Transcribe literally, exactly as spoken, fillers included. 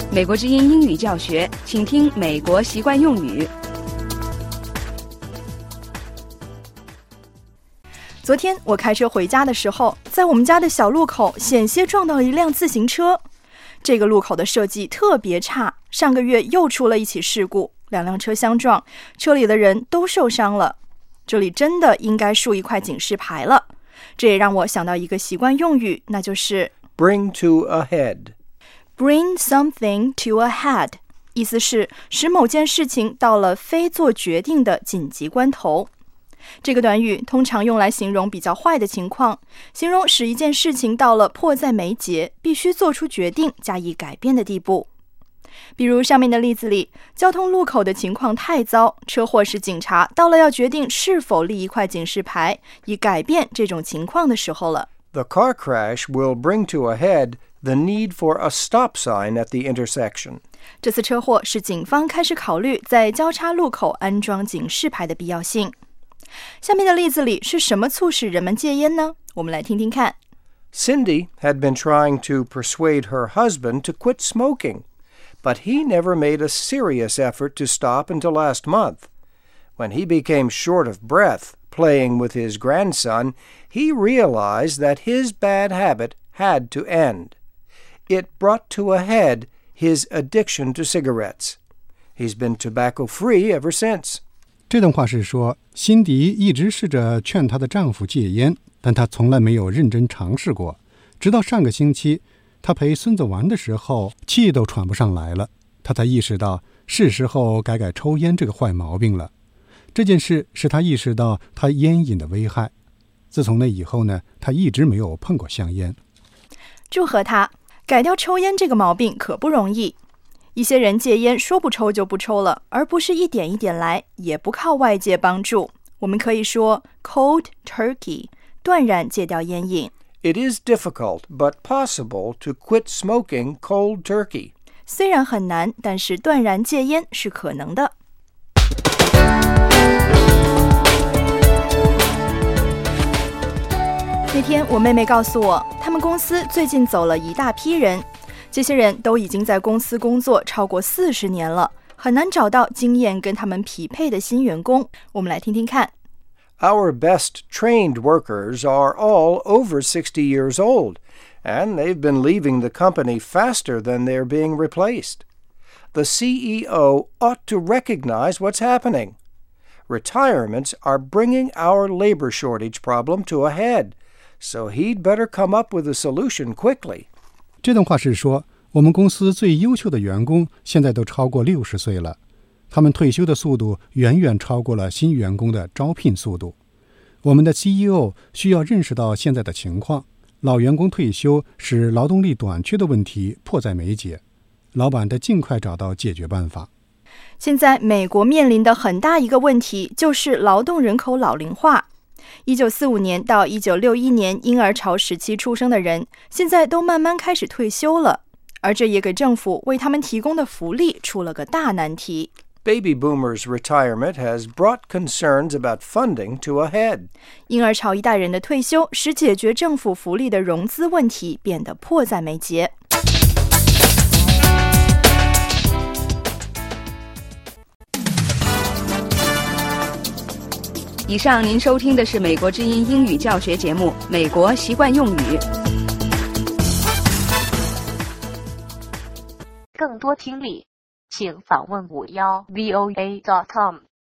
美国之音英语教学，请听美国习惯用语。 昨天我开车回家的时候，在我们家的小路口险些撞到了一辆自行车。这个路口的设计特别差，上个月又出了一起事故，两辆车相撞，车里的人都受伤了。这里真的应该竖一块警示牌了。这也让我想到一个习惯用语，那就是 bring to a head. Bring something to a head， 意思是使某件事情到了非做决定的紧急关头。这个短语通常用来形容比较坏的情况，形容使一件事情到了迫在眉睫，必须做出决定加以改变的地步。比如上面的例子里，交通路口的情况太糟，车祸时警察到了要决定是否立一块警示牌，以改变这种情况的时候了。 The car crash will bring to a head the need for a stop sign at the intersection. 这次车祸使警方开始考虑在交叉路口安装警示牌的必要性。下面的例子里是什么促使人们戒烟呢？我们来听听看。 Cindy had been trying to persuade her husband to quit smoking, but he never made a serious effort to stop until last month. When he became short of breath playing with his grandson, he realized that his bad habit had to end. It brought to a head his addiction to cigarettes. He's been tobacco-free ever since. 这段话是说，辛迪一直试着劝她的丈夫戒烟，但她从来没有认真尝试过。直到上个星期，她陪孙子玩的时候，气都喘不上来了，她才意识到是时候改改抽烟这个坏毛病了。这件事使她意识到她烟瘾的危害。自从那以后呢，她一直没有碰过香烟。 祝贺她，改掉抽烟这个毛病可不容易。一些人戒烟说不抽就不抽了，而不是一点一点来，也不靠外界帮助。我们可以说 cold turkey， 断然戒掉烟瘾。 It is difficult but possible to quit smoking cold turkey. 虽然很难，但是断然戒烟是可能的。那天我妹妹告诉我，他们公司最近走了一大批人，这些人都已经在公司工作超过四十年了，很难找到经验跟他们匹配的新员工。我们来听听看。 Our best trained workers are all over sixty years old, and they've been leaving the company faster than they're being replaced. The C E O ought to recognize what's happening. Retirements are bringing our labor shortage problem to a head, so he'd better come up with a solution quickly. 这段话是说，我们公司最优秀的员工现在都超过六十岁了，他们退休的速度远远超过了新员工的招聘速度。我们的 C E O 需要认识到现在的情况，老员工退休使劳动力短缺的问题迫在眉睫，老板得尽快找到解决办法。 现在美国面临的很大一个问题就是劳动人口老龄化。一九四五年到一九六一年婴儿潮时期出生的人，现在都慢慢开始退休了，而这也给政府为他们提供的福利出了个大难题。 Baby boomers' retirement has brought concerns about funding to a head. 婴儿潮一代人的退休使解决政府福利的融资问题变得迫在眉睫。 以上您收听的是美国之音英语教学节目《美国习惯用语》。 更多听力，请访问五幺 V O A dot com。